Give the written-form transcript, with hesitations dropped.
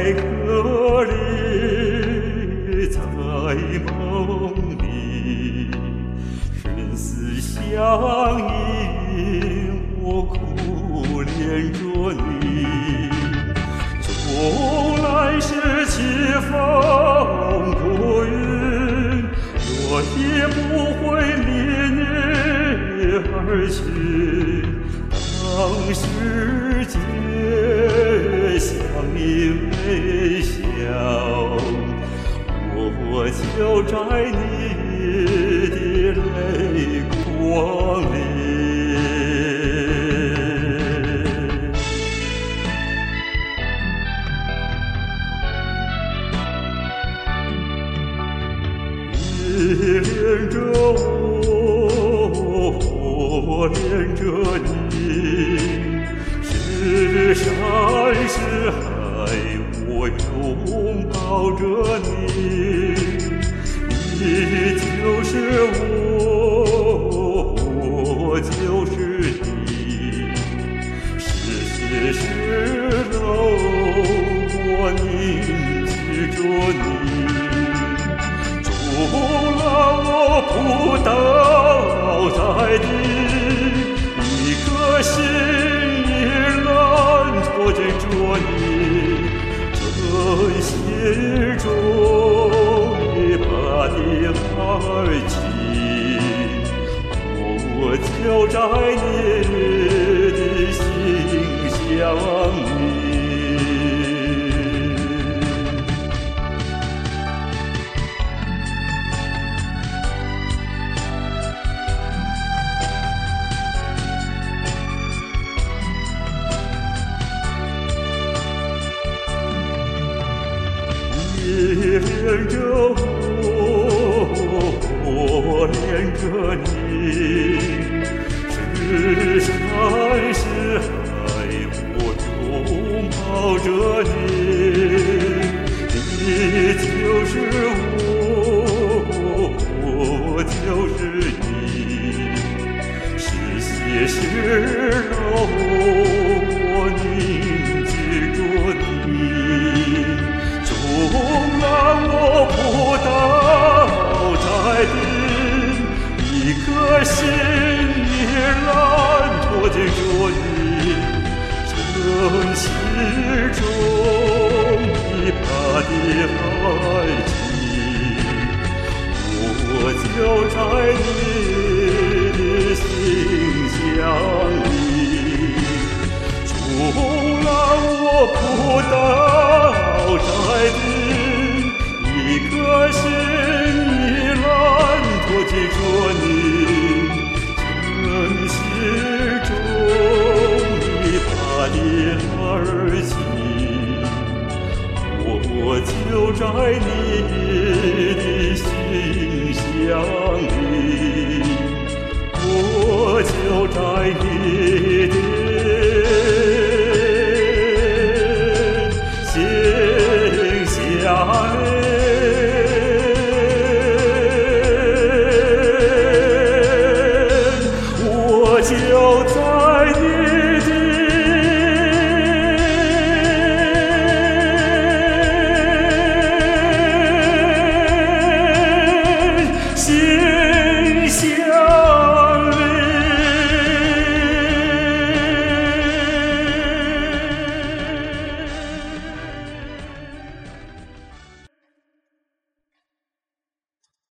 歌里，在梦里，生死相依，我苦恋着你。从来是起风不云，我也不会离你而去。当世界向你微笑，我就在你的泪光里。你恋着我，我恋着你，是山是海，我拥抱着你。你就是我，我就是你，是是楼，我凝视着你。除了我扑倒在地，一颗心依然托紧着你，真心中你把你爱情，我就在你的心乡里。你恋着我，我恋着你，是山是海，我拥抱着你。你就是我，我就是你，是血是肉，我凝视着你。纵然我扑倒在地，一颗心依然托紧着你，真心中你把的爱情，我就在你的心乡里。纵然我扑倒在地，一颗心依然托紧着你，真心中你把的爱情，我就在你的心乡里，我就在你的我就在